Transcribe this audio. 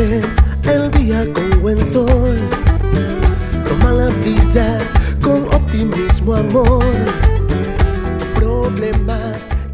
Amanece el día con buen sol. Toma la vida con optimismo, amor. Problemas